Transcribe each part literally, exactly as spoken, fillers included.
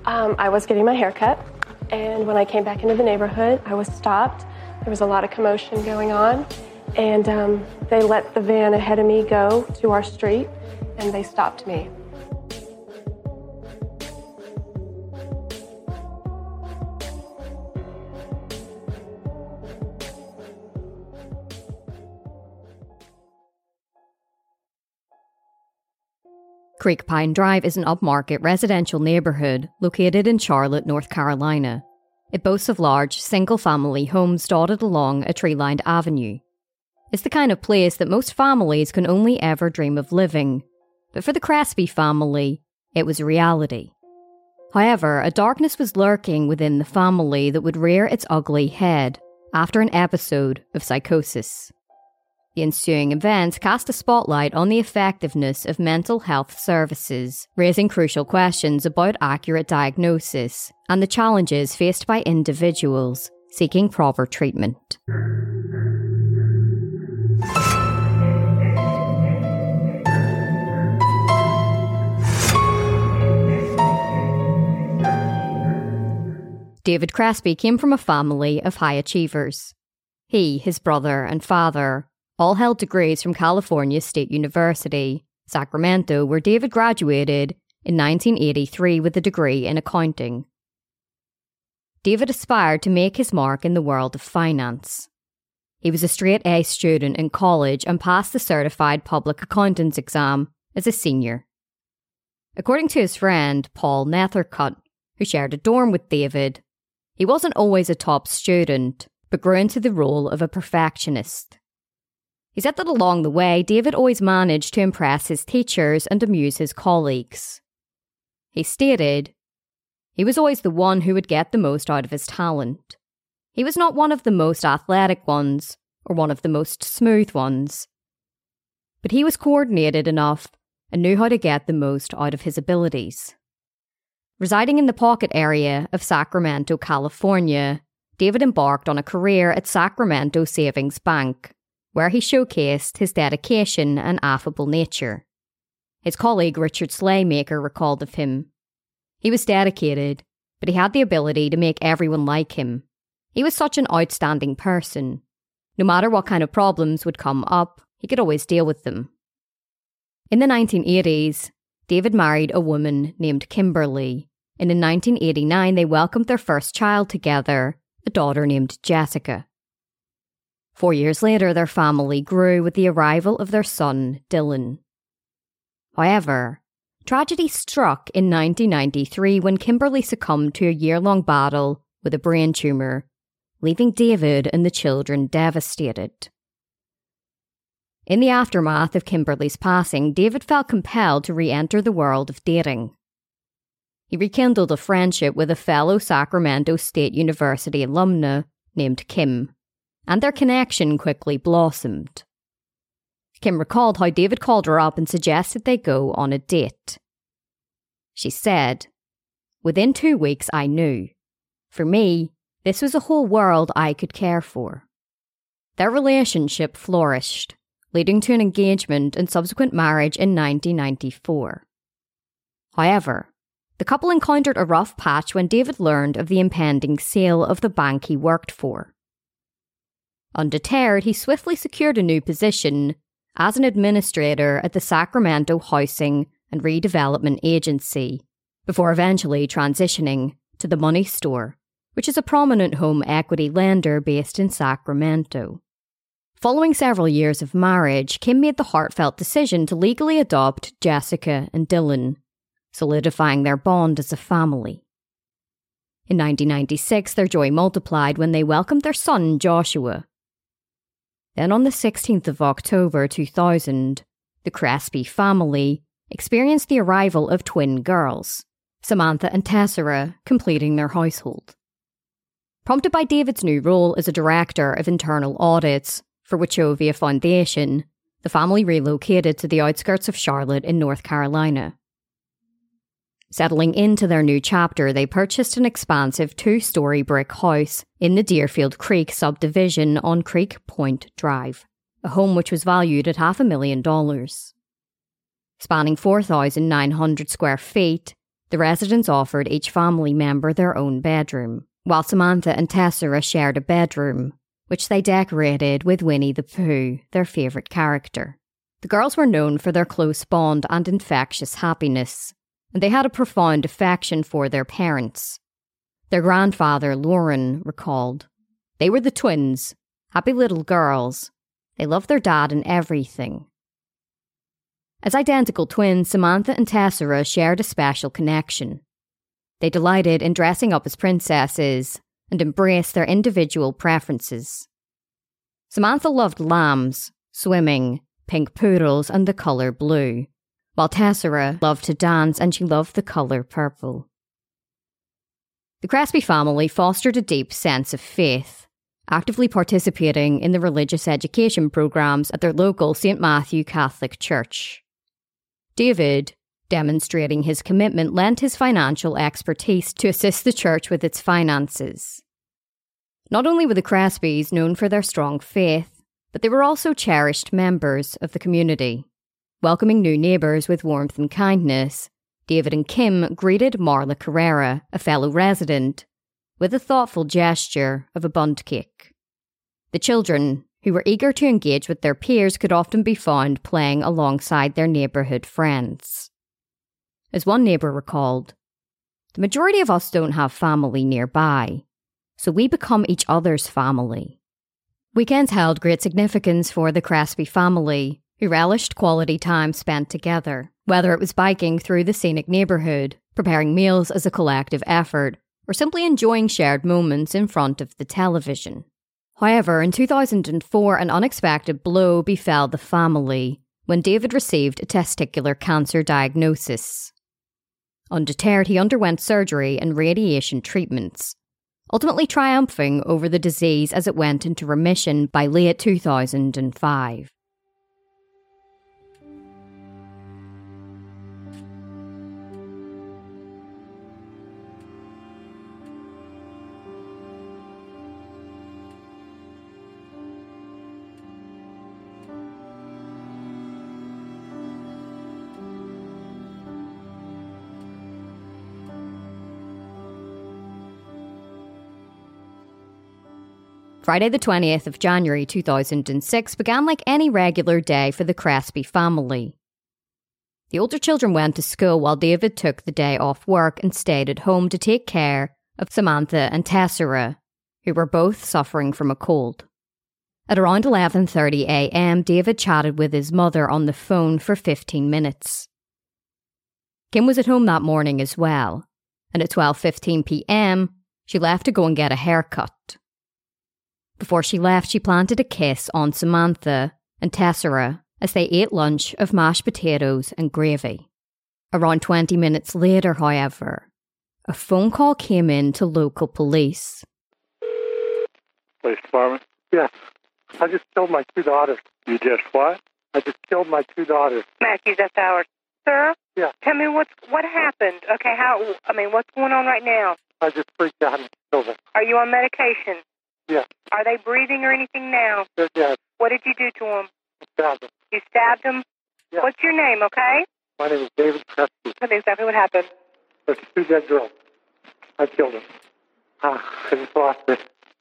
Um, I was getting my hair cut, and when I came back into the neighborhood, I was stopped. There was a lot of commotion going on, and um, they let the van ahead of me go to our street, and they stopped me. Creek Pine Drive is an upmarket residential neighbourhood located in Charlotte, North Carolina. It boasts of large, single-family homes dotted along a tree-lined avenue. It's the kind of place that most families can only ever dream of living, but for the Crespi family, it was a reality. However, a darkness was lurking within the family that would rear its ugly head after an episode of psychosis. The ensuing events cast a spotlight on the effectiveness of mental health services, raising crucial questions about accurate diagnosis and the challenges faced by individuals seeking proper treatment. David Crespi came from a family of high achievers. He, his brother, and father all held degrees from California State University, Sacramento, where David graduated in nineteen eighty-three with a degree in accounting. David aspired to make his mark in the world of finance. He was a straight-A student in college and passed the Certified Public Accountants exam as a senior. According to his friend, Paul Nethercutt, who shared a dorm with David, he wasn't always a top student, but grew into the role of a perfectionist. He said that along the way, David always managed to impress his teachers and amuse his colleagues. He stated, he was always the one who would get the most out of his talent. He was not one of the most athletic ones, or one of the most smooth ones. But he was coordinated enough and knew how to get the most out of his abilities. Residing in the pocket area of Sacramento, California, David embarked on a career at Sacramento Savings Bank, where he showcased his dedication and affable nature. His colleague Richard Slaymaker recalled of him, he was dedicated, but he had the ability to make everyone like him. He was such an outstanding person. No matter what kind of problems would come up, he could always deal with them. In the nineteen eighties, David married a woman named Kimberly, and in nineteen eighty-nine they welcomed their first child together, a daughter named Jessica. Four years later, their family grew with the arrival of their son, Dylan. However, tragedy struck in nineteen ninety-three when Kimberly succumbed to a year-long battle with a brain tumour, leaving David and the children devastated. In the aftermath of Kimberly's passing, David felt compelled to re-enter the world of dating. He rekindled a friendship with a fellow Sacramento State University alumna named Kim, and their connection quickly blossomed. Kim recalled how David called her up and suggested they go on a date. She said, "Within two weeks I knew. For me, this was a whole world I could care for." Their relationship flourished, leading to an engagement and subsequent marriage in nineteen ninety-four. However, the couple encountered a rough patch when David learned of the impending sale of the bank he worked for. Undeterred, he swiftly secured a new position as an administrator at the Sacramento Housing and Redevelopment Agency, before eventually transitioning to the Money Store, which is a prominent home equity lender based in Sacramento. Following several years of marriage, Kim made the heartfelt decision to legally adopt Jessica and Dylan, solidifying their bond as a family. In nineteen ninety-six, their joy multiplied when they welcomed their son, Joshua. Then on the sixteenth of October two thousand, the Crespi family experienced the arrival of twin girls, Samantha and Tessera, completing their household. Prompted by David's new role as a director of internal audits for Wachovia Foundation, the family relocated to the outskirts of Charlotte in North Carolina. Settling into their new chapter, they purchased an expansive two-story brick house in the Deerfield Creek subdivision on Creek Point Drive, a home which was valued at half a million dollars. Spanning four thousand nine hundred square feet, the The residents offered each family member their own bedroom, while Samantha and Tessera shared a bedroom, which they decorated with Winnie the Pooh, their favourite character. The girls were known for their close bond and infectious happiness, and they had a profound affection for their parents. Their grandfather, Lauren, recalled, "They were the twins, happy little girls. They loved their dad and everything." As identical twins, Samantha and Tessera shared a special connection. They delighted in dressing up as princesses and embraced their individual preferences. Samantha loved lambs, swimming, pink poodles, and the colour blue, while Tessera loved to dance and she loved the colour purple. The Crespi family fostered a deep sense of faith, actively participating in the religious education programmes at their local Saint Matthew Catholic Church. David, demonstrating his commitment, lent his financial expertise to assist the church with its finances. Not only were the Crespis known for their strong faith, but they were also cherished members of the community. Welcoming new neighbours with warmth and kindness, David and Kim greeted Marla Carrera, a fellow resident, with a thoughtful gesture of a bundt cake. The children, who were eager to engage with their peers, could often be found playing alongside their neighbourhood friends. As one neighbour recalled, "The majority of us don't have family nearby, so we become each other's family." Weekends held great significance for the Crespi family, who relished quality time spent together, whether it was biking through the scenic neighbourhood, preparing meals as a collective effort, or simply enjoying shared moments in front of the television. However, in two thousand four, an unexpected blow befell the family when David received a testicular cancer diagnosis. Undeterred, he underwent surgery and radiation treatments, ultimately triumphing over the disease as it went into remission by late two thousand five. Friday the twentieth of January two thousand six began like any regular day for the Crespi family. The older children went to school while David took the day off work and stayed at home to take care of Samantha and Tessera, who were both suffering from a cold. At around eleven thirty a.m, David chatted with his mother on the phone for fifteen minutes. Kim was at home that morning as well, and at twelve fifteen p.m, she left to go and get a haircut. Before she left, she planted a kiss on Samantha and Tessera as they ate lunch of mashed potatoes and gravy. Around twenty minutes later, however, a phone call came in to local police. Police department? Yes. I just killed my two daughters. You just what? I just killed my two daughters. Matthew, that's ours. Sir? Yeah. Tell me what's, what happened. Okay, how, I mean, what's going on right now? I just freaked out and killed them. Are you on medication? Yes. Are they breathing or anything now? They're dead. What did you do to them? I stabbed them. You stabbed them? Yeah. What's your name, okay? My name is David Crespi. Tell me exactly what happened. There's two dead girls. I killed them. Ah, I just lost it.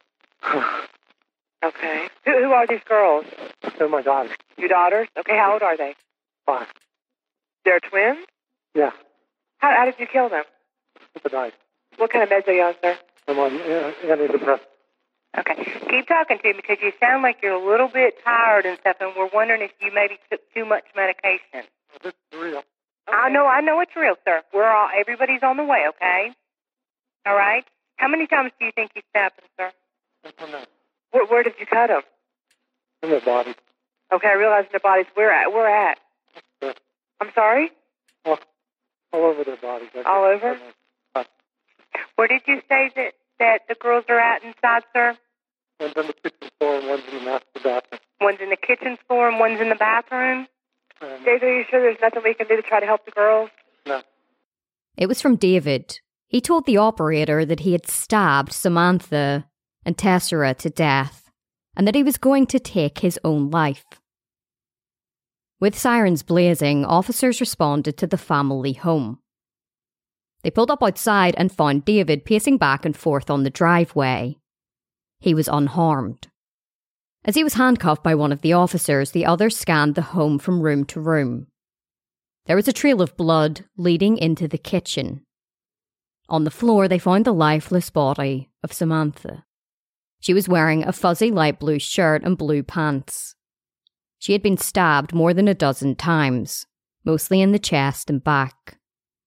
Okay. Who, who are these girls? They're my daughters. Your daughters? Okay, how old are they? Five. They're twins? Yeah. How, how did you kill them? With a knife. What kind of meds are you on, sir? I'm on uh, antidepressants. Okay. Keep talking to me because you sound like you're a little bit tired and stuff, and we're wondering if you maybe took too much medication. This is real. Okay. I know, I know it's real, sir. We're all, everybody's on the way, okay? All right? How many times do you think you stabbed them, sir? I don't know. Where, where did you cut them? In their bodies. Okay, I realize in their bodies. Where at? Where at? Yeah. I'm sorry? All, all over their bodies. I All over? Uh, Where did you say that, that the girls are at inside, sir? One's on the kitchen floor and one's in the master bathroom. One's in the kitchen floor and one's in the bathroom? Um, David, are you sure there's nothing we can do to try to help the girls? No. It was from David. He told the operator that he had stabbed Samantha and Tessera to death, and that he was going to take his own life. With sirens blazing, officers responded to the family home. They pulled up outside and found David pacing back and forth on the driveway. He was unharmed. As he was handcuffed by one of the officers, the others scanned the home from room to room. There was a trail of blood leading into the kitchen. On the floor, they found the lifeless body of Samantha. She was wearing a fuzzy light blue shirt and blue pants. She had been stabbed more than a dozen times, mostly in the chest and back.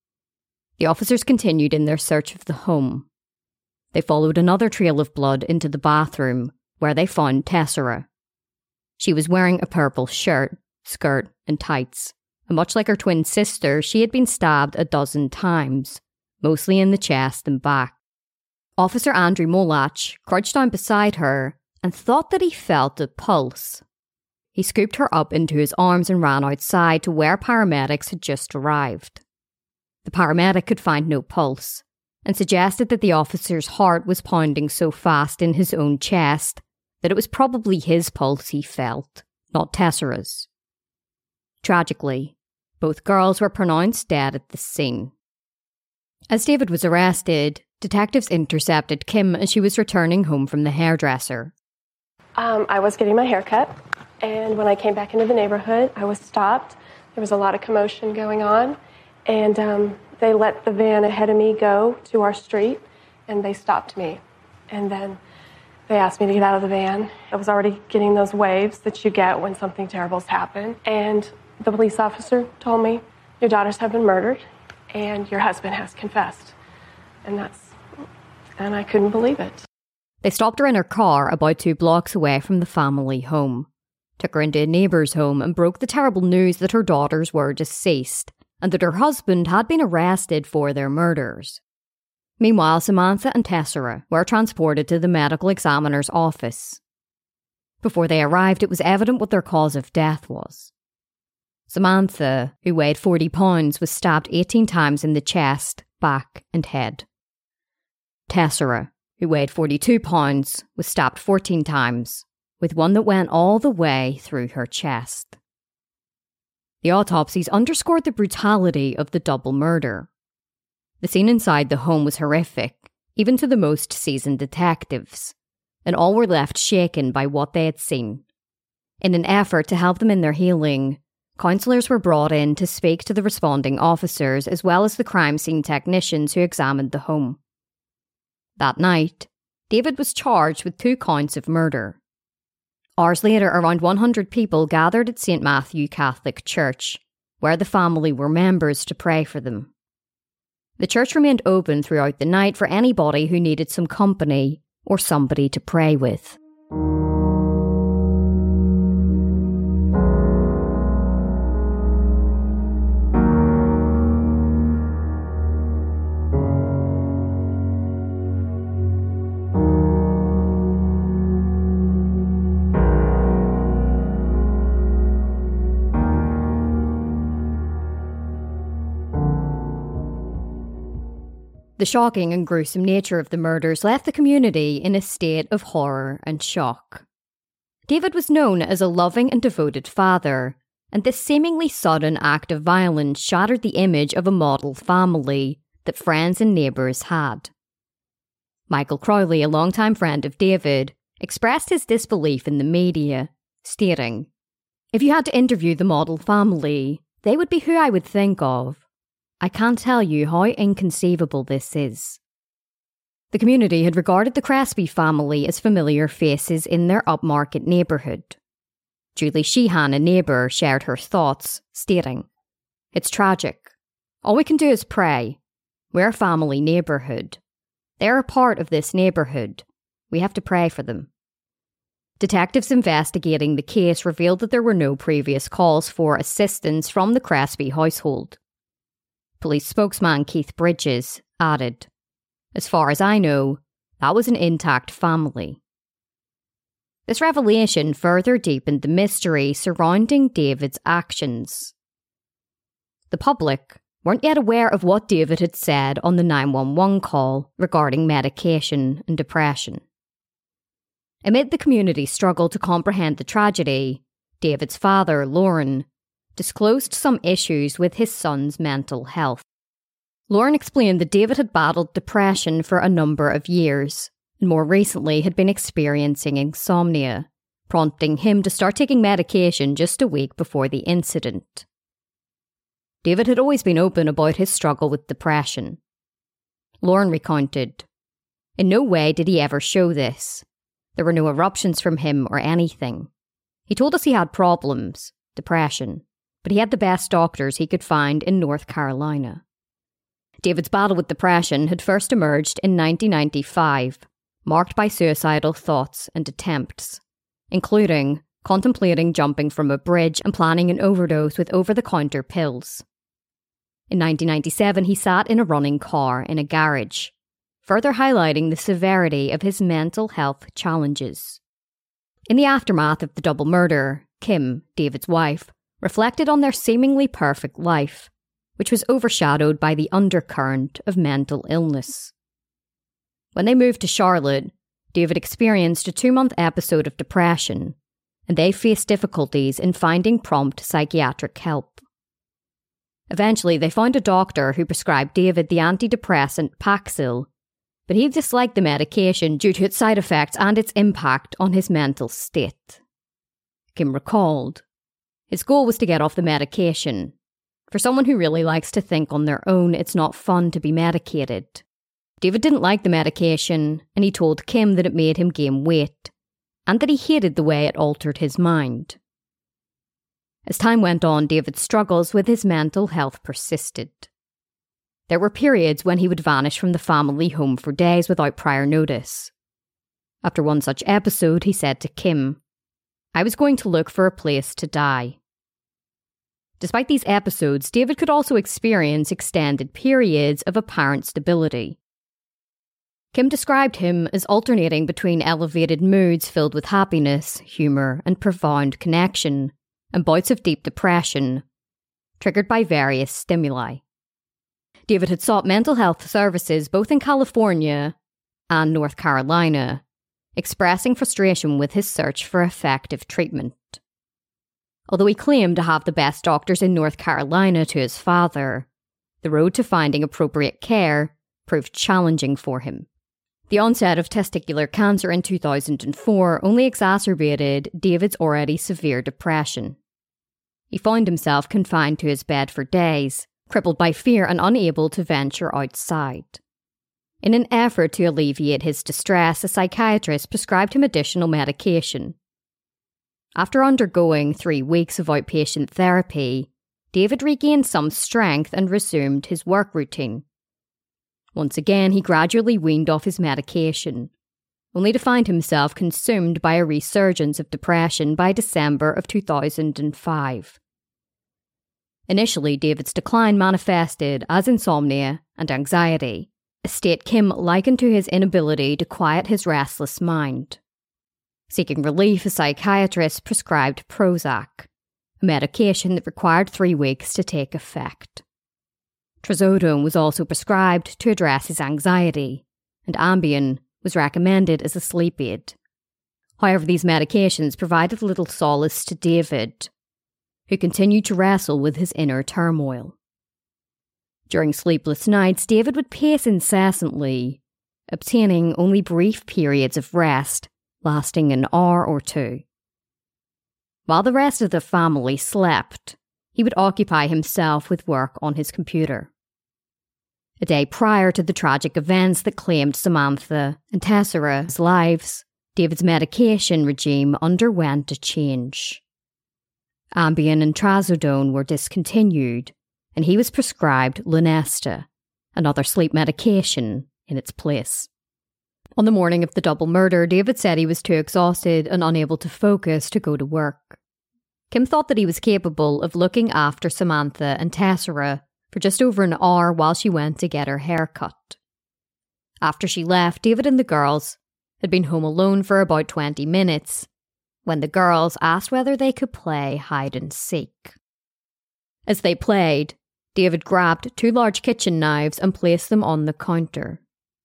The officers continued in their search of the home. They followed another trail of blood into the bathroom, where they found Tessera. She was wearing a purple shirt, skirt, and tights, and much like her twin sister, she had been stabbed a dozen times, mostly in the chest and back. Officer Andrew Molach crouched down beside her and thought that he felt a pulse. He scooped her up into his arms and ran outside to where paramedics had just arrived. The paramedic could find no pulse and suggested that the officer's heart was pounding so fast in his own chest that it was probably his pulse he felt, not Tessera's. Tragically, both girls were pronounced dead at the scene. As David was arrested, detectives intercepted Kim as she was returning home from the hairdresser. Um, I was getting my hair cut, and when I came back into the neighborhood, I was stopped. There was a lot of commotion going on, and um, they let the van ahead of me go to our street, and they stopped me. And then they asked me to get out of the van. I was already getting those waves that you get when something terrible's happened. And the police officer told me, your daughters have been murdered, and your husband has confessed. And that's, and I couldn't believe it. They stopped her in her car about two blocks away from the family home, took her into a neighbour's home and broke the terrible news that her daughters were deceased and that her husband had been arrested for their murders. Meanwhile, Samantha and Tessera were transported to the medical examiner's office. Before they arrived, it was evident what their cause of death was. Samantha, who weighed forty pounds, was stabbed eighteen times in the chest, back and head. Tessera, who weighed forty-two pounds, was stabbed fourteen times, with one that went all the way through her chest. The autopsies underscored the brutality of the double murder. The scene inside the home was horrific, even to the most seasoned detectives, and all were left shaken by what they had seen. In an effort to help them in their healing, counsellors were brought in to speak to the responding officers as well as the crime scene technicians who examined the home. That night, David was charged with two counts of murder. Hours later, around one hundred people gathered at Saint Matthew Catholic Church, where the family were members to pray for them. The church remained open throughout the night for anybody who needed some company or somebody to pray with. The shocking and gruesome nature of the murders left the community in a state of horror and shock. David was known as a loving and devoted father, and this seemingly sudden act of violence shattered the image of a model family that friends and neighbours had. Michael Crowley, a longtime friend of David, expressed his disbelief in the media, stating, "If you had to interview the model family, they would be who I would think of. I can't tell you how inconceivable this is." The community had regarded the Crespi family as familiar faces in their upmarket neighbourhood. Julie Sheehan, a neighbour, shared her thoughts, stating, "It's tragic. All we can do is pray. We're a family neighbourhood. They're a part of this neighbourhood. We have to pray for them." Detectives investigating the case revealed that there were no previous calls for assistance from the Crespi household. Police spokesman Keith Bridges added, "As far as I know, that was an intact family." This revelation further deepened the mystery surrounding David's actions. The public weren't yet aware of what David had said on the nine one one call regarding medication and depression. Amid the community's struggle to comprehend the tragedy, David's father, Lauren, disclosed some issues with his son's mental health. Lauren explained that David had battled depression for a number of years, and more recently had been experiencing insomnia, prompting him to start taking medication just a week before the incident. David had always been open about his struggle with depression. Lauren recounted, "In no way did he ever show this. There were no eruptions from him or anything. He told us he had problems, depression, but he had the best doctors he could find in North Carolina." David's battle with depression had first emerged in nineteen ninety-five, marked by suicidal thoughts and attempts, including contemplating jumping from a bridge and planning an overdose with over-the-counter pills. In nineteen ninety-seven, he sat in a running car in a garage, further highlighting the severity of his mental health challenges. In the aftermath of the double murder, Kim, David's wife, reflected on their seemingly perfect life, which was overshadowed by the undercurrent of mental illness. When they moved to Charlotte, David experienced a two-month episode of depression, and they faced difficulties in finding prompt psychiatric help. Eventually, they found a doctor who prescribed David the antidepressant Paxil, but he disliked the medication due to its side effects and its impact on his mental state. Kim recalled, "His goal was to get off the medication. For someone who really likes to think on their own, it's not fun to be medicated. David didn't like the medication, and he told Kim that it made him gain weight, and that he hated the way it altered his mind." As time went on, David's struggles with his mental health persisted. There were periods when he would vanish from the family home for days without prior notice. After one such episode, he said to Kim, "I was going to look for a place to die." Despite these episodes, David could also experience extended periods of apparent stability. Kim described him as alternating between elevated moods filled with happiness, humour, and profound connection, and bouts of deep depression, triggered by various stimuli. David had sought mental health services both in California and North Carolina, expressing frustration with his search for effective treatment. Although he claimed to have the best doctors in North Carolina to his father, the road to finding appropriate care proved challenging for him. The onset of testicular cancer in two thousand four only exacerbated David's already severe depression. He found himself confined to his bed for days, crippled by fear and unable to venture outside. In an effort to alleviate his distress, a psychiatrist prescribed him additional medication. After undergoing three weeks of outpatient therapy, David regained some strength and resumed his work routine. Once again, he gradually weaned off his medication, only to find himself consumed by a resurgence of depression by December of two thousand five. Initially, David's decline manifested as insomnia and anxiety, a state Kim likened to his inability to quiet his restless mind. Seeking relief, a psychiatrist prescribed Prozac, a medication that required three weeks to take effect. Trazodone was also prescribed to address his anxiety, and Ambien was recommended as a sleep aid. However, these medications provided little solace to David, who continued to wrestle with his inner turmoil. During sleepless nights, David would pace incessantly, obtaining only brief periods of rest, lasting an hour or two. While the rest of the family slept, he would occupy himself with work on his computer. A day prior to the tragic events that claimed Samantha and Tessera's lives, David's medication regime underwent a change. Ambien and Trazodone were discontinued, and he was prescribed Lunesta, another sleep medication, in its place. On the morning of the double murder, David said he was too exhausted and unable to focus to go to work. Kim thought that he was capable of looking after Samantha and Tessera for just over an hour while she went to get her hair cut. After she left, David and the girls had been home alone for about twenty minutes when the girls asked whether they could play hide and seek. As they played, David grabbed two large kitchen knives and placed them on the counter.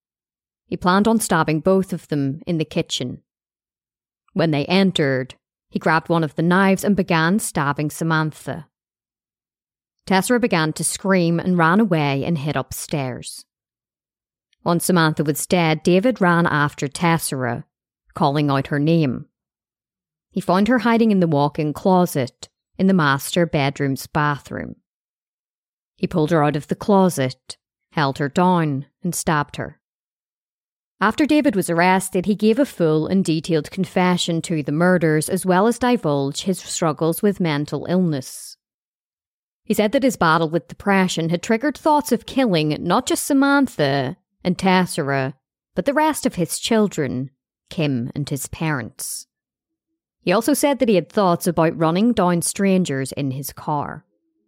He planned on stabbing both of them in the kitchen. When they entered, he grabbed one of the knives and began stabbing Samantha. Tessera began to scream and ran away and hid upstairs. Once Samantha was dead, David ran after Tessera, calling out her name. He found her hiding in the walk-in closet in the master bedroom's bathroom. He pulled her out of the closet, held her down, and stabbed her. After David was arrested, he gave a full and detailed confession to the murders, as well as divulged his struggles with mental illness. He said that his battle with depression had triggered thoughts of killing not just Samantha and Tessera, but the rest of his children, Kim and his parents. He also said that he had thoughts about running down strangers in his car.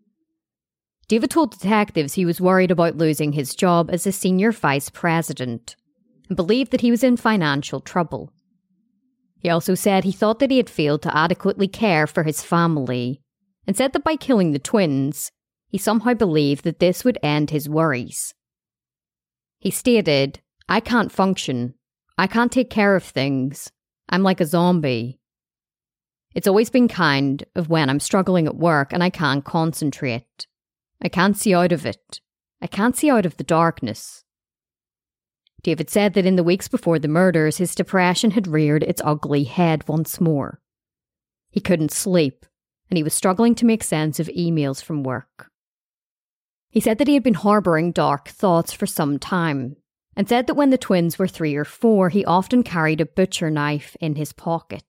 David told detectives he was worried about losing his job as a senior vice president and believed that he was in financial trouble. He also said he thought that he had failed to adequately care for his family and said that by killing the twins, he somehow believed that this would end his worries. He stated, "I can't function. I can't take care of things. I'm like a zombie. It's always been kind of when I'm struggling at work and I can't concentrate. I can't see out of it. I can't see out of the darkness." David said that in the weeks before the murders, his depression had reared its ugly head once more. He couldn't sleep, and he was struggling to make sense of emails from work. He said that he had been harbouring dark thoughts for some time, and said that when the twins were three or four, he often carried a butcher knife in his pocket.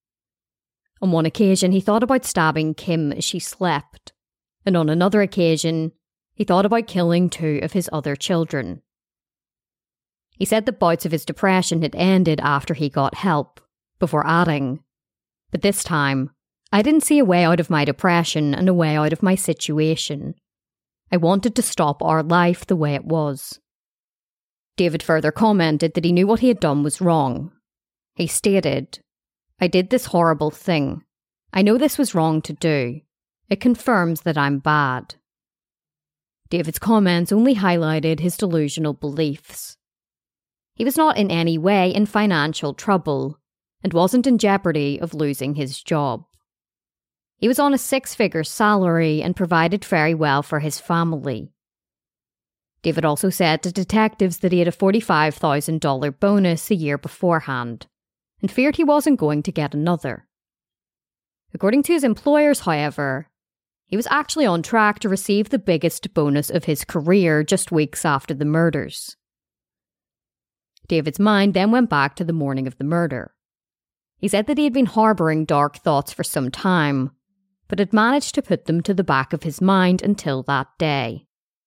On one occasion, he thought about stabbing Kim as she slept, and on another occasion, he thought about killing two of his other children. He said that bouts of his depression had ended after he got help, before adding, "But this time, I didn't see a way out of my depression and a way out of my situation. I wanted to stop our life the way it was." David further commented that he knew what he had done was wrong. He stated, "I did this horrible thing. I know this was wrong to do. It confirms that I'm bad." David's comments only highlighted his delusional beliefs. He was not in any way in financial trouble and wasn't in jeopardy of losing his job. He was on a six-figure salary and provided very well for his family. David also said to detectives that he had a forty-five thousand dollars bonus a year beforehand and feared he wasn't going to get another. According to his employers, however, he was actually on track to receive the biggest bonus of his career just weeks after the murders. David's mind then went back to the morning of the murder. He said that he had been harbouring dark thoughts for some time, but had managed to put them to the back of his mind until that day.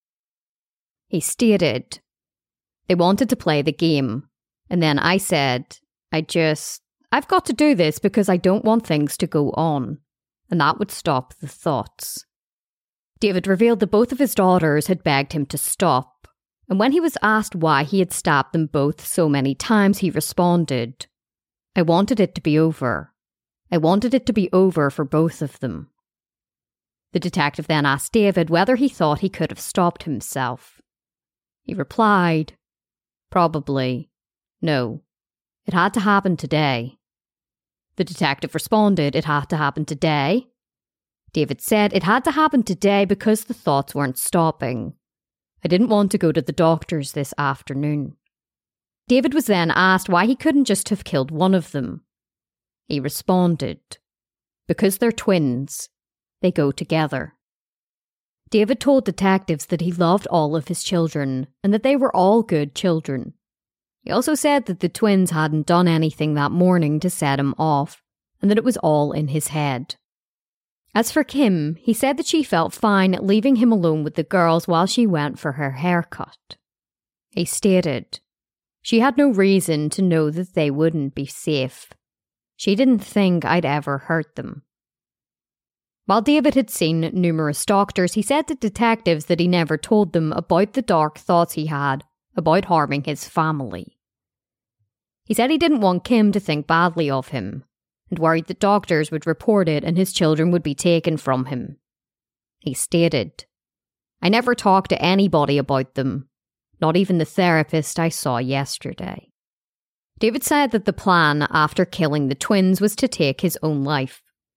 He stated, "They wanted to play the game, and then I said, I just, I've got to do this because I don't want things to go on, and that would stop the thoughts." David revealed that both of his daughters had begged him to stop, and when he was asked why he had stabbed them both so many times, he responded, "I wanted it to be over. I wanted it to be over for both of them." The detective then asked David whether he thought he could have stopped himself. He replied, "Probably. No. It had to happen today." The detective responded, "It had to happen today?" David said, "It had to happen today because the thoughts weren't stopping. I didn't want to go to the doctors this afternoon." David was then asked why he couldn't just have killed one of them. He responded, "Because they're twins. They go together." David told detectives that he loved all of his children and that they were all good children. He also said that the twins hadn't done anything that morning to set him off and that it was all in his head. As for Kim, he said that she felt fine leaving him alone with the girls while she went for her haircut. He stated, "She had no reason to know that they wouldn't be safe. She didn't think I'd ever hurt them." While David had seen numerous doctors, he said to detectives that he never told them about the dark thoughts he had about harming his family. He said he didn't want Kim to think badly of him, and worried that doctors would report it and his children would be taken from him. He stated, "I never talked to anybody about them, not even the therapist I saw yesterday." David said that the plan after killing the twins was to take his own life.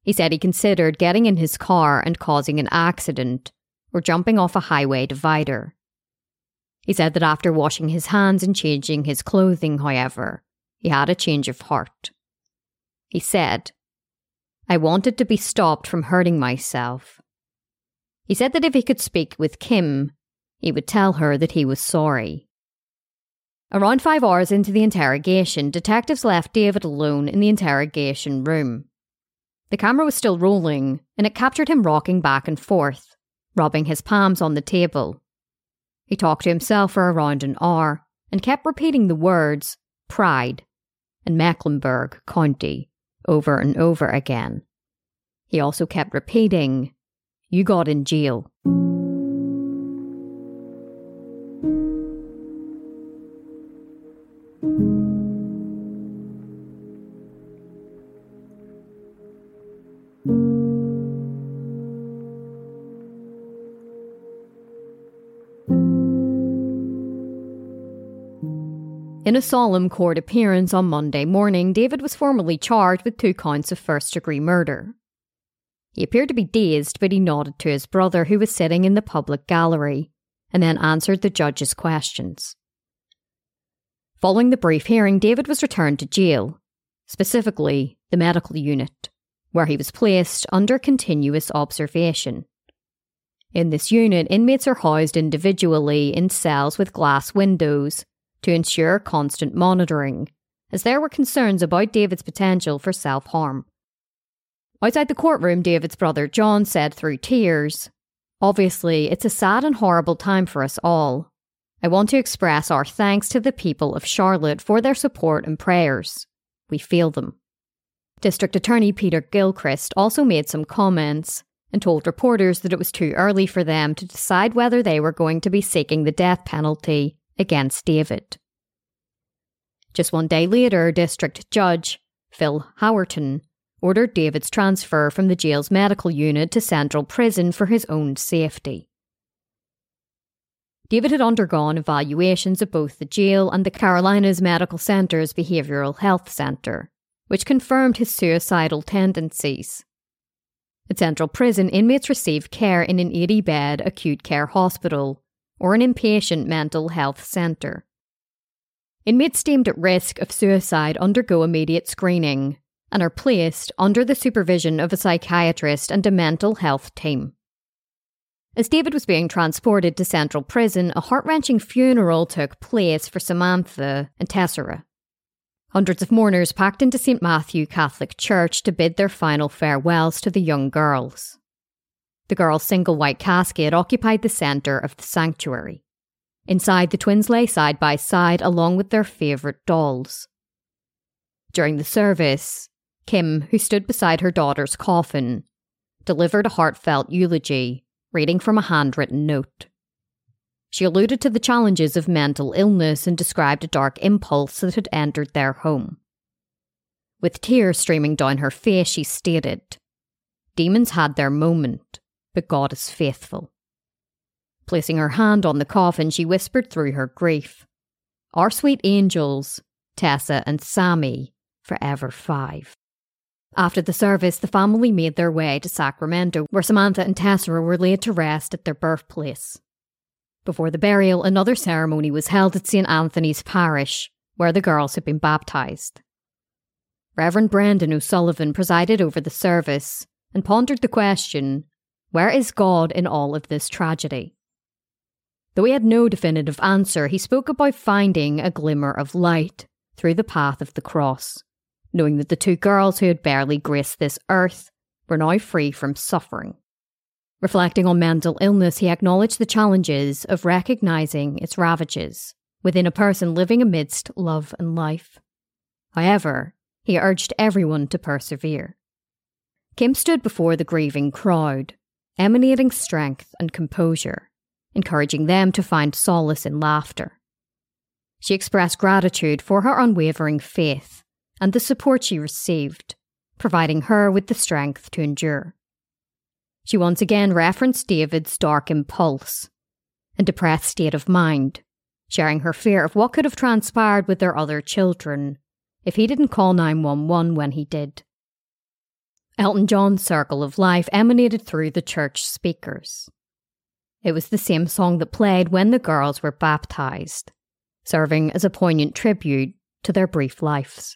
He said he considered getting in his car and causing an accident or jumping off a highway divider. He said that after washing his hands and changing his clothing, however, he had a change of heart. He said, "I wanted to be stopped from hurting myself." He said that if he could speak with Kim, he would tell her that he was sorry. Around five hours into the interrogation, detectives left David alone in the interrogation room. The camera was still rolling, and it captured him rocking back and forth, rubbing his palms on the table. He talked to himself for around an hour and kept repeating the words Pride and Mecklenburg County over and over again. He also kept repeating, "You got in jail." In a solemn court appearance on Monday morning, David was formally charged with two counts of first-degree murder. He appeared to be dazed, but he nodded to his brother, who was sitting in the public gallery, and then answered the judge's questions. Following the brief hearing, David was returned to jail, specifically the medical unit, where he was placed under continuous observation. In this unit, inmates are housed individually in cells with glass windows to ensure constant monitoring, as there were concerns about David's potential for self-harm. Outside the courtroom, David's brother John said through tears, "Obviously, it's a sad and horrible time for us all. I want to express our thanks to the people of Charlotte for their support and prayers. We feel them." District Attorney Peter Gilchrist also made some comments and told reporters that it was too early for them to decide whether they were going to be seeking the death penalty against David. Just one day later, District Judge Phil Howerton ordered David's transfer from the jail's medical unit to Central Prison for his own safety. David had undergone evaluations at both the jail and the Carolinas Medical Center's Behavioral Health Center, which confirmed his suicidal tendencies. At Central Prison, inmates receive care in an eighty-bed acute care hospital or an inpatient mental health centre. Inmates deemed at risk of suicide undergo immediate screening and are placed under the supervision of a psychiatrist and a mental health team. As David was being transported to Central Prison, a heart-wrenching funeral took place for Samantha and Tessera. Hundreds of mourners packed into Saint Matthew Catholic Church to bid their final farewells to the young girls. The girls' single white casket occupied the centre of the sanctuary. Inside, the twins lay side by side along with their favourite dolls. During the service, Kim, who stood beside her daughter's coffin, delivered a heartfelt eulogy, reading from a handwritten note. She alluded to the challenges of mental illness and described a dark impulse that had entered their home. With tears streaming down her face, she stated, "Demons had their moment, but God is faithful." Placing her hand on the coffin, she whispered through her grief, "Our sweet angels, Tessa and Sammy, forever five." After the service, the family made their way to Sacramento, where Samantha and Tessa were laid to rest at their birthplace. Before the burial, another ceremony was held at Saint Anthony's Parish, where the girls had been baptised. Reverend Brendan O'Sullivan presided over the service and pondered the question, where is God in all of this tragedy? Though he had no definitive answer, he spoke about finding a glimmer of light through the path of the cross, knowing that the two girls who had barely graced this earth were now free from suffering. Reflecting on mental illness, he acknowledged the challenges of recognising its ravages within a person living amidst love and life. However, he urged everyone to persevere. Kim stood before the grieving crowd, emanating strength and composure, encouraging them to find solace in laughter. She expressed gratitude for her unwavering faith and the support she received, providing her with the strength to endure. She once again referenced David's dark impulse and depressed state of mind, sharing her fear of what could have transpired with their other children if he didn't call nine one one when he did. Elton John's Circle of Life emanated through the church speakers. It was the same song that played when the girls were baptised, serving as a poignant tribute to their brief lives.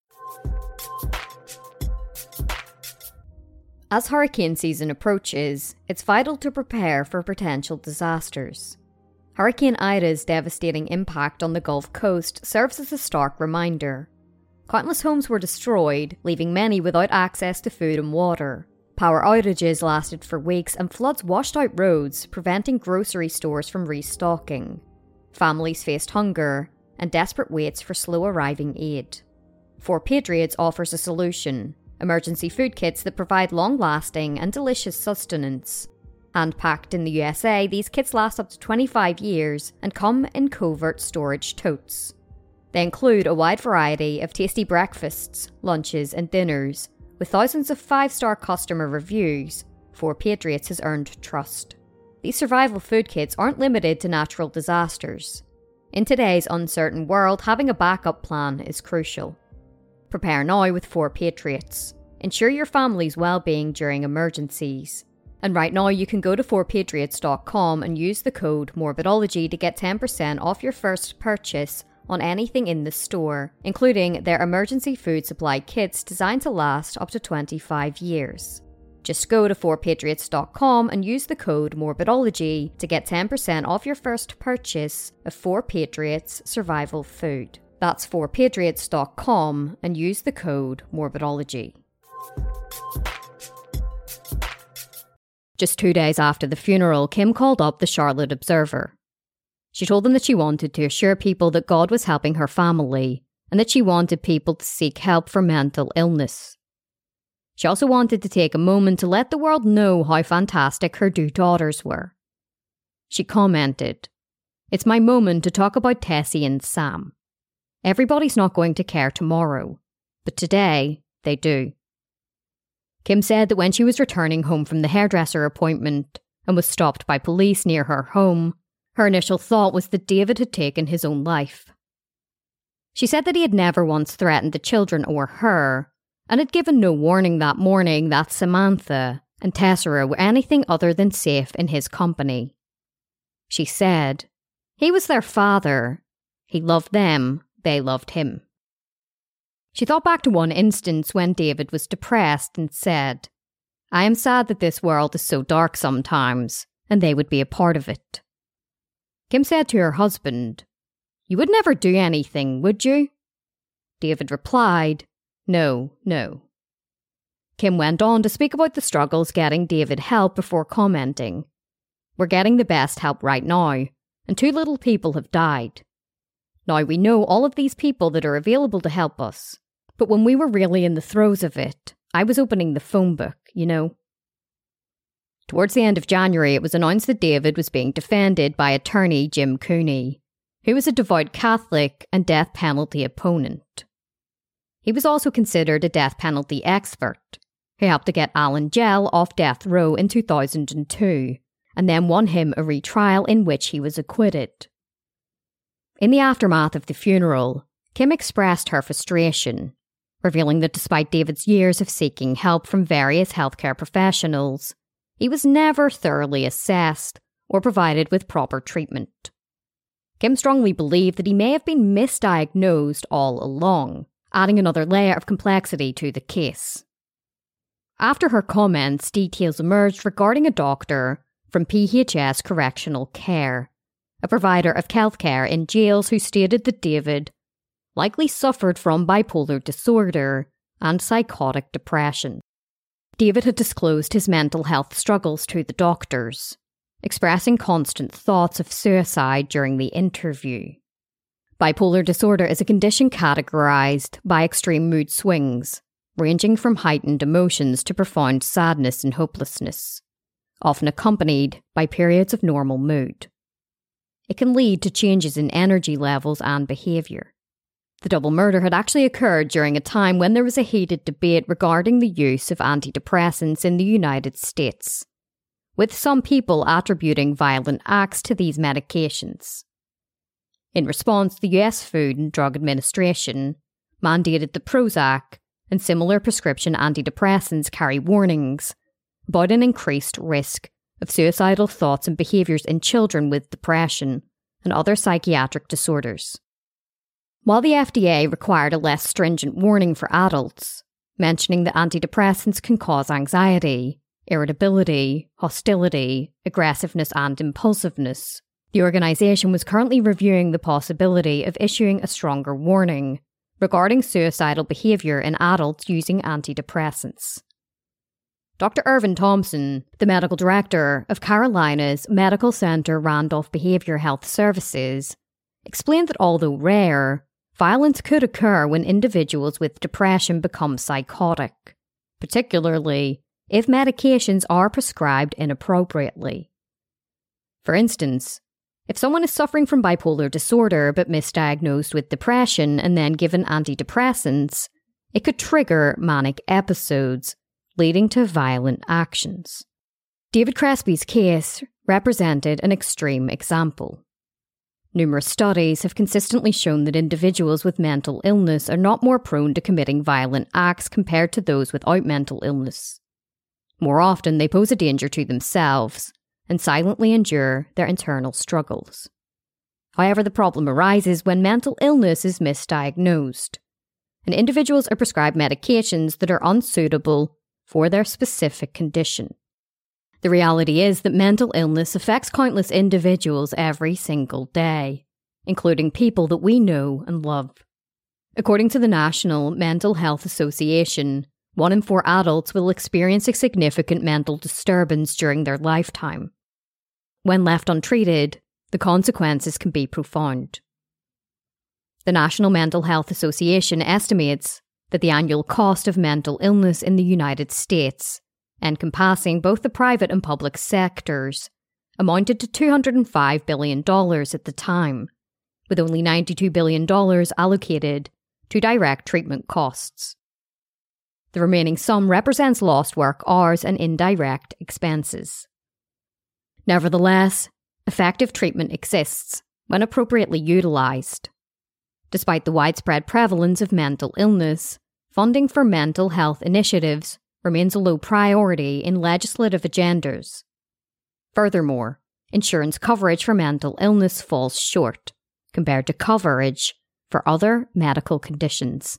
As hurricane season approaches, it's vital to prepare for potential disasters. Hurricane Ida's devastating impact on the Gulf Coast serves as a stark reminder. Countless homes were destroyed, leaving many without access to food and water. Power outages lasted for weeks and floods washed out roads, preventing grocery stores from restocking. Families faced hunger and desperate waits for slow-arriving aid. four Patriots offers a solution: emergency food kits that provide long-lasting and delicious sustenance. Hand-packed in the U S A, these kits last up to twenty-five years and come in covert storage totes. They include a wide variety of tasty breakfasts, lunches, and dinners. With thousands of five-star customer reviews, four Patriots has earned trust. These survival food kits aren't limited to natural disasters. In today's uncertain world, having a backup plan is crucial. Prepare now with four Patriots. Ensure your family's well-being during emergencies. And right now you can go to four patriots dot com and use the code Morbidology to get ten percent off your first purchase on anything in the store, including their emergency food supply kits designed to last up to twenty-five years. Just go to four patriots dot com and use the code Morbidology to get ten percent off your first purchase of four Patriots survival food. That's four patriots dot com and use the code Morbidology. Just two days after the funeral, Kim called up the Charlotte Observer. She told them that she wanted to assure people that God was helping her family and that she wanted people to seek help for mental illness. She also wanted to take a moment to let the world know how fantastic her two daughters were. She commented, "It's my moment to talk about Tessie and Sam. Everybody's not going to care tomorrow, but today they do." Kim said that when she was returning home from the hairdresser appointment and was stopped by police near her home, her initial thought was that David had taken his own life. She said that he had never once threatened the children or her, and had given no warning that morning that Samantha and Tessera were anything other than safe in his company. She said, "He was their father. He loved them, they loved him." She thought back to one instance when David was depressed and said, "I am sad that this world is so dark sometimes, and they would be a part of it." Kim said to her husband, "You would never do anything, would you?" David replied, "No, no." Kim went on to speak about the struggles getting David help before commenting, "We're getting the best help right now, and two little people have died. Now we know all of these people that are available to help us, but when we were really in the throes of it, I was opening the phone book, you know." Towards the end of January, it was announced that David was being defended by attorney Jim Cooney, who was a devout Catholic and death penalty opponent. He was also considered a death penalty expert, who helped to get Alan Gell off death row in two thousand two, and then won him a retrial in which he was acquitted. In the aftermath of the funeral, Kim expressed her frustration, revealing that despite David's years of seeking help from various healthcare professionals, he was never thoroughly assessed or provided with proper treatment. Kim strongly believed that he may have been misdiagnosed all along, adding another layer of complexity to the case. After her comments, details emerged regarding a doctor from P H S Correctional Care, a provider of healthcare in jails, who stated that David likely suffered from bipolar disorder and psychotic depression. David had disclosed his mental health struggles to the doctors, expressing constant thoughts of suicide during the interview. Bipolar disorder is a condition categorized by extreme mood swings, ranging from heightened emotions to profound sadness and hopelessness, often accompanied by periods of normal mood. It can lead to changes in energy levels and behaviour. The double murder had actually occurred during a time when there was a heated debate regarding the use of antidepressants in the United States, with some people attributing violent acts to these medications. In response, the U S Food and Drug Administration mandated that Prozac, and similar prescription antidepressants carry warnings about an increased risk of suicidal thoughts and behaviours in children with depression and other psychiatric disorders. While the F D A required a less stringent warning for adults, mentioning that antidepressants can cause anxiety, irritability, hostility, aggressiveness and impulsiveness, the organisation was currently reviewing the possibility of issuing a stronger warning regarding suicidal behaviour in adults using antidepressants. Doctor Irvin Thompson, the medical director of Carolina's Medical Center Randolph Behaviour Health Services, explained that although rare, violence could occur when individuals with depression become psychotic, particularly if medications are prescribed inappropriately. For instance, if someone is suffering from bipolar disorder but misdiagnosed with depression and then given antidepressants, it could trigger manic episodes, leading to violent actions. David Crespi's case represented an extreme example. Numerous studies have consistently shown that individuals with mental illness are not more prone to committing violent acts compared to those without mental illness. More often, they pose a danger to themselves and silently endure their internal struggles. However, the problem arises when mental illness is misdiagnosed, and individuals are prescribed medications that are unsuitable for their specific condition. The reality is that mental illness affects countless individuals every single day, including people that we know and love. According to the National Mental Health Association, one in four adults will experience a significant mental disturbance during their lifetime. When left untreated, the consequences can be profound. The National Mental Health Association estimates that the annual cost of mental illness in the United States, encompassing both the private and public sectors, amounted to two hundred five billion dollars at the time, with only ninety-two billion dollars allocated to direct treatment costs. The remaining sum represents lost work hours and indirect expenses. Nevertheless, effective treatment exists when appropriately utilised. Despite the widespread prevalence of mental illness, funding for mental health initiatives remains a low priority in legislative agendas. Furthermore, insurance coverage for mental illness falls short compared to coverage for other medical conditions.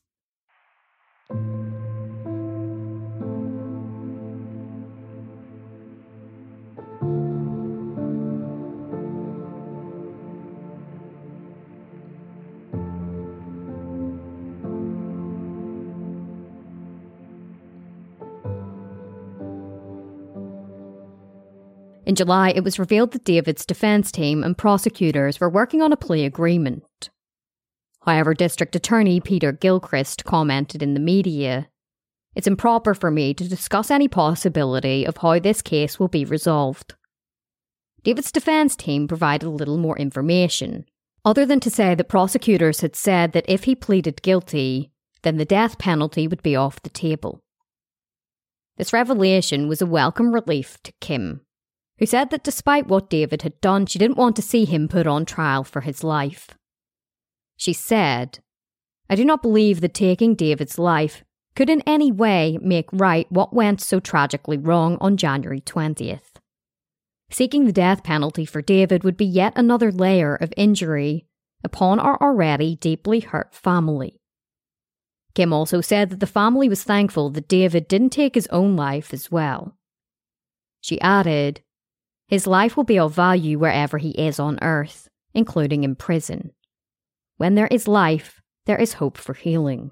In July, it was revealed that David's defence team and prosecutors were working on a plea agreement. However, District Attorney Peter Gilchrist commented in the media, "It's improper for me to discuss any possibility of how this case will be resolved." David's defence team provided little more information, other than to say that prosecutors had said that if he pleaded guilty, then the death penalty would be off the table. This revelation was a welcome relief to Kim, who said that despite what David had done, she didn't want to see him put on trial for his life. She said, "I do not believe that taking David's life could in any way make right what went so tragically wrong on January twentieth. Seeking the death penalty for David would be yet another layer of injury upon our already deeply hurt family." Kim also said that the family was thankful that David didn't take his own life as well. She added, "His life will be of value wherever he is on earth, including in prison. When there is life, there is hope for healing."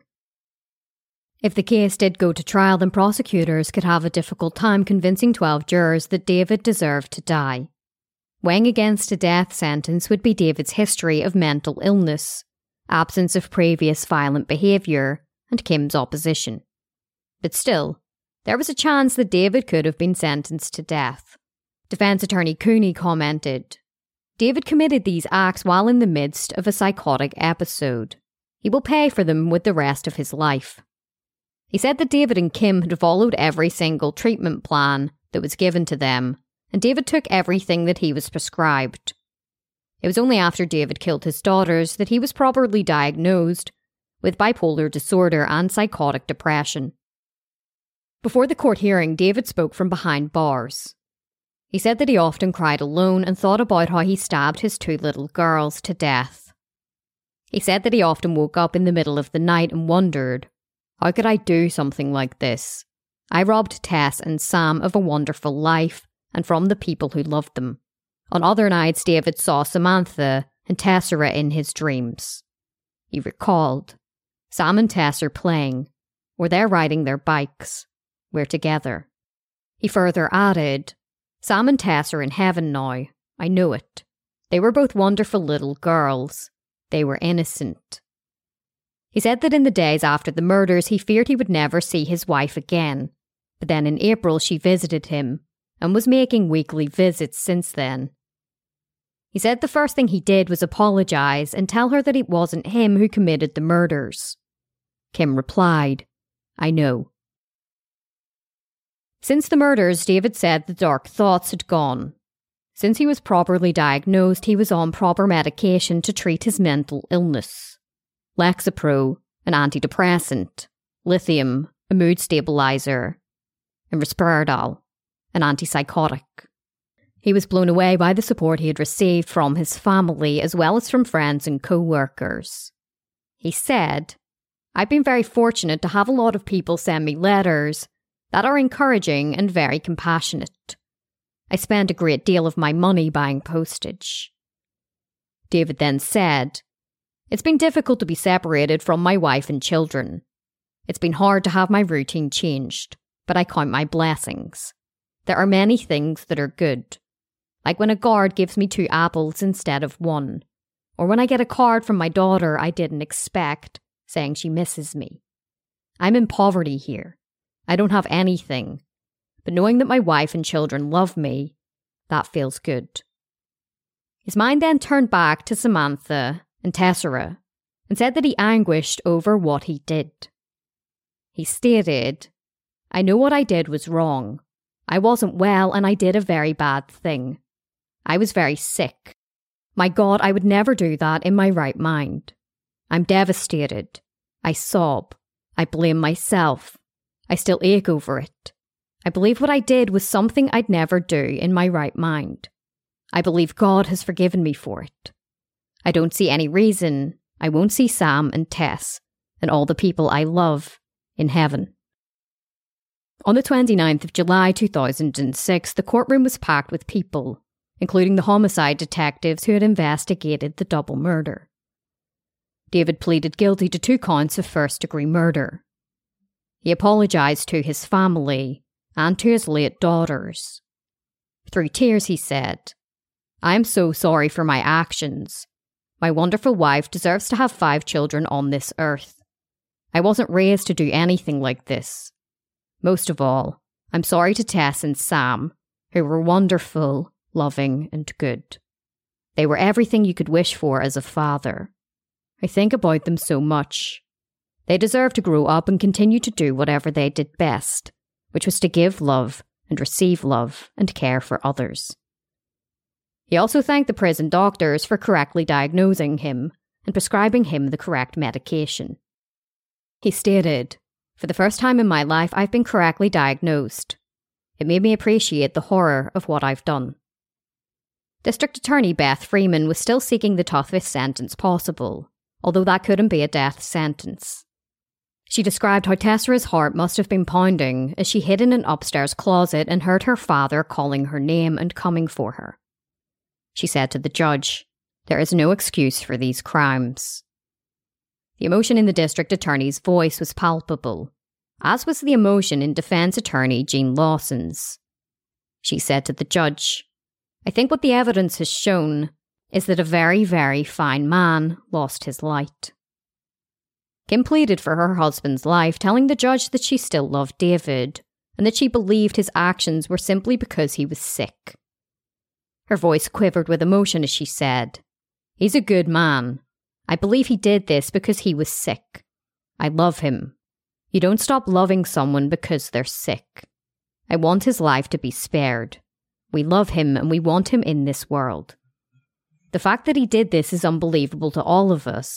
If the case did go to trial, then prosecutors could have a difficult time convincing twelve jurors that David deserved to die. Weighing against a death sentence would be David's history of mental illness, absence of previous violent behaviour, and Kim's opposition. But still, there was a chance that David could have been sentenced to death. Defence attorney Cooney commented, "David committed these acts while in the midst of a psychotic episode. He will pay for them with the rest of his life." He said that David and Kim had followed every single treatment plan that was given to them, and David took everything that he was prescribed. It was only after David killed his daughters that he was properly diagnosed with bipolar disorder and psychotic depression. Before the court hearing, David spoke from behind bars. He said that he often cried alone and thought about how he stabbed his two little girls to death. He said that he often woke up in the middle of the night and wondered, how could I do something like this? I robbed Tess and Sam of a wonderful life and from the people who loved them. On other nights, David saw Samantha and Tessera in his dreams. He recalled, Sam and Tess are playing, or they're riding their bikes. We're together. He further added, Sam and Tess are in heaven now. I know it. They were both wonderful little girls. They were innocent. He said that in the days after the murders, he feared he would never see his wife again. But then in April, she visited him and was making weekly visits since then. He said the first thing he did was apologise and tell her that it wasn't him who committed the murders. Kim replied, I know. Since the murders, David said the dark thoughts had gone. Since he was properly diagnosed, he was on proper medication to treat his mental illness. Lexapro, an antidepressant, lithium, a mood stabiliser, and Risperdal, an antipsychotic. He was blown away by the support he had received from his family as well as from friends and co-workers. He said, I've been very fortunate to have a lot of people send me letters that are encouraging and very compassionate. I spend a great deal of my money buying postage. David then said, It's been difficult to be separated from my wife and children. It's been hard to have my routine changed, but I count my blessings. There are many things that are good. Like when a guard gives me two apples instead of one, or when I get a card from my daughter I didn't expect, saying she misses me. I'm in poverty here. I don't have anything, but knowing that my wife and children love me, that feels good. His mind then turned back to Samantha and Tessera and said that he anguished over what he did. He stated, I know what I did was wrong. I wasn't well and I did a very bad thing. I was very sick. My God, I would never do that in my right mind. I'm devastated. I sob. I blame myself. I still ache over it. I believe what I did was something I'd never do in my right mind. I believe God has forgiven me for it. I don't see any reason I won't see Sam and Tess and all the people I love in heaven. On the twenty-ninth of July two thousand six, the courtroom was packed with people, including the homicide detectives who had investigated the double murder. David pleaded guilty to two counts of first-degree murder. He apologised to his family and to his late daughters. Through tears, he said, I am so sorry for my actions. My wonderful wife deserves to have five children on this earth. I wasn't raised to do anything like this. Most of all, I'm sorry to Tess and Sam, who were wonderful, loving, and good. They were everything you could wish for as a father. I think about them so much. They deserve to grow up and continue to do whatever they did best, which was to give love and receive love and care for others. He also thanked the prison doctors for correctly diagnosing him and prescribing him the correct medication. He stated, For the first time in my life, I've been correctly diagnosed. It made me appreciate the horror of what I've done. District Attorney Beth Freeman was still seeking the toughest sentence possible, although that couldn't be a death sentence. She described how Tessera's heart must have been pounding as she hid in an upstairs closet and heard her father calling her name and coming for her. She said to the judge, There is no excuse for these crimes. The emotion in the district attorney's voice was palpable, as was the emotion in defense attorney Jean Lawson's. She said to the judge, I think what the evidence has shown is that a very, very fine man lost his light. Kim pleaded for her husband's life, telling the judge that she still loved David and that she believed his actions were simply because he was sick. Her voice quivered with emotion as she said, He's a good man. I believe he did this because he was sick. I love him. You don't stop loving someone because they're sick. I want his life to be spared. We love him and we want him in this world. The fact that he did this is unbelievable to all of us,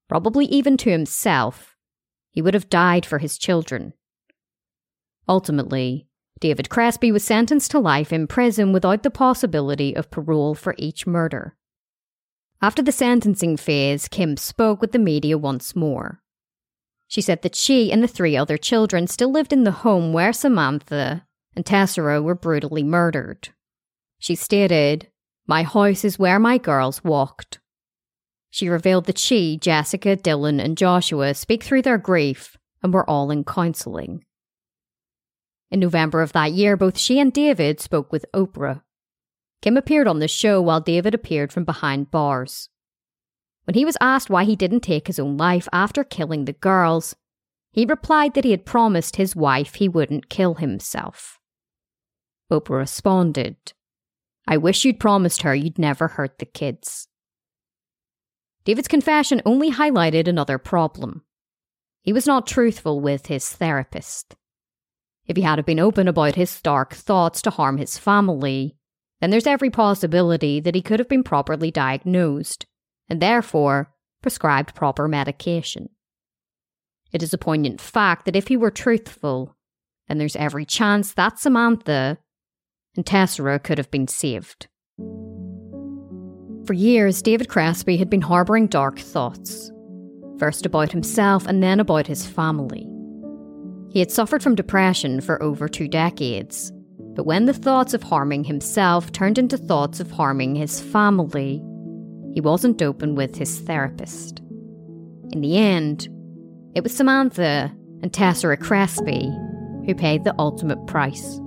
probably even to himself, he would have died for his children. Ultimately, David Crespi was sentenced to life in prison without the possibility of parole for each murder. After the sentencing phase, Kim spoke with the media once more. She said that she and the three other children still lived in the home where Samantha and Tessera were brutally murdered. She stated, "My house is where my girls walked." She revealed that she, Jessica, Dylan and Joshua speak through their grief and were all in counselling. In November of that year, both she and David spoke with Oprah. Kim appeared on the show while David appeared from behind bars. When he was asked why he didn't take his own life after killing the girls, he replied that he had promised his wife he wouldn't kill himself. Oprah responded, "I wish you'd promised her you'd never hurt the kids." David's confession only highlighted another problem. He was not truthful with his therapist. If he had been open about his dark thoughts to harm his family, then there's every possibility that he could have been properly diagnosed, and therefore prescribed proper medication. It is a poignant fact that if he were truthful, then there's every chance that Samantha and Tessera could have been saved. For years, David Crespi had been harbouring dark thoughts, first about himself and then about his family. He had suffered from depression for over two decades, but when the thoughts of harming himself turned into thoughts of harming his family, he wasn't open with his therapist. In the end, it was Samantha and Tessera Crespi who paid the ultimate price.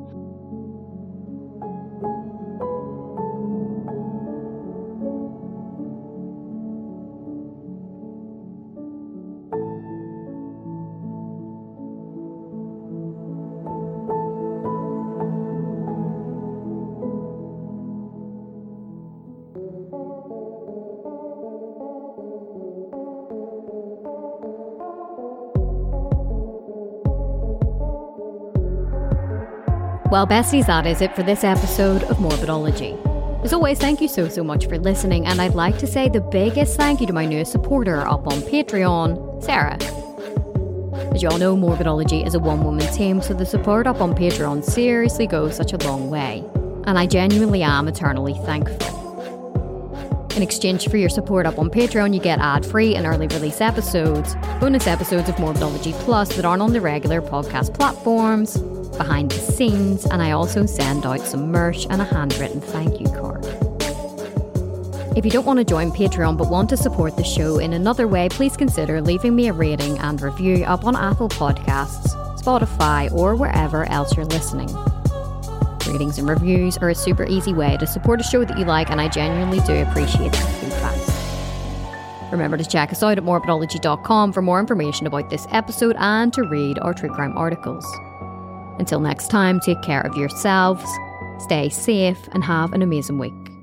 Well, besties, that is it for this episode of Morbidology. As always, thank you so, so much for listening, and I'd like to say the biggest thank you to my newest supporter up on Patreon, Sarah. As you all know, Morbidology is a one-woman team, so the support up on Patreon seriously goes such a long way, and I genuinely am eternally thankful. In exchange for your support up on Patreon, you get ad-free and early release episodes, bonus episodes of Morbidology Plus that aren't on the regular podcast platforms, behind the scenes, and I also send out some merch and a handwritten thank you card. If you don't want to join Patreon but want to support the show in another way, please consider leaving me a rating and review up on Apple Podcasts, Spotify, or wherever else you're listening. Ratings and reviews are a super easy way to support a show that you like, and I genuinely do appreciate the feedback. Remember to check us out at morbidology dot com for more information about this episode and to read our true crime articles. Until next time, take care of yourselves, stay safe, and have an amazing week.